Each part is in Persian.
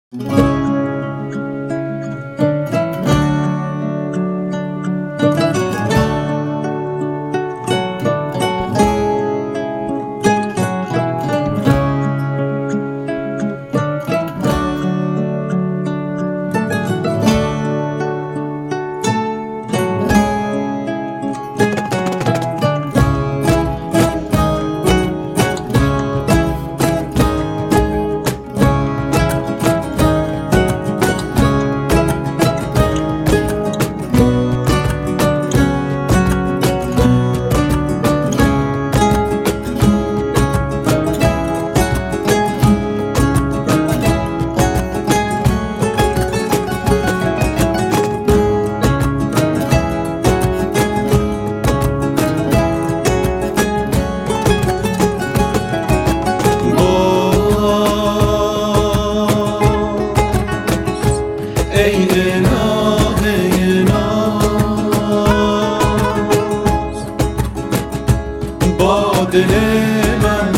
با دل من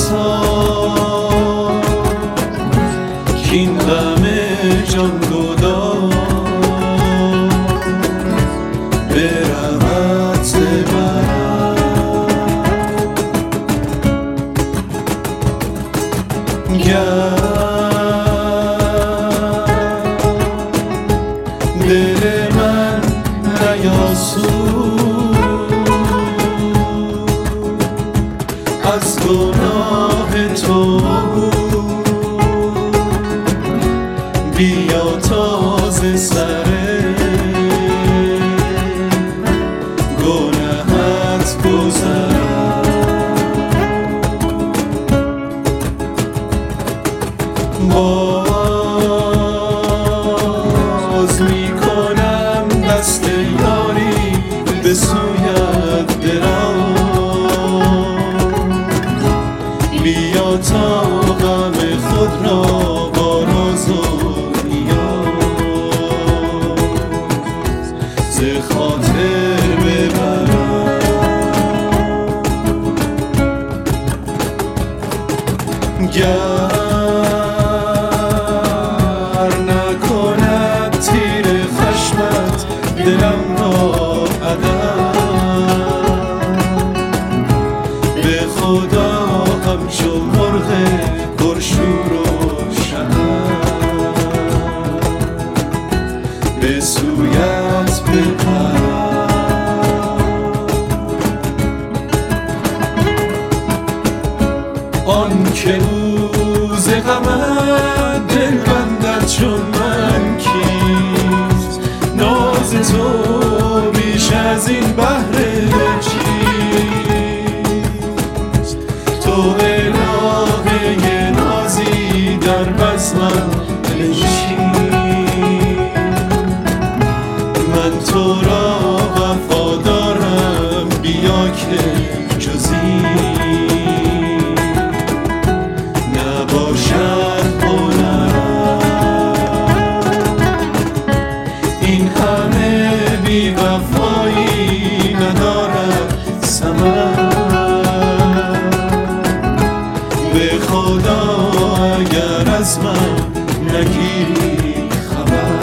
بساز کین غم جان گداز به رحمت من گر دل من نیاسود از گناه تو بیا تازه سر گناهت گذر باز میکنم دست یاری به سویت دراز بیا تا غم خود را با راز و نیاز ز خاطر ببرم گر نکند تیر خشمت دلم را عدم به خدا همچو مرغ پرشور و شهد به سویت بپرم آن که روز غمت دل بندد چون من کیست ناز تو بیش از این بهر چیست تو الهه نازی در بزمم بنشین من تو را وفادارم بیا که جزی نباشد این همه بی وفایی ندارد ثمر به خدا اگر از من نگیری خبر